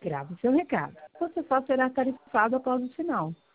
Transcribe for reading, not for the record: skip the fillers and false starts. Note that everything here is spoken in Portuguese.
Grave seu recado. Você só será tarifado após o sinal.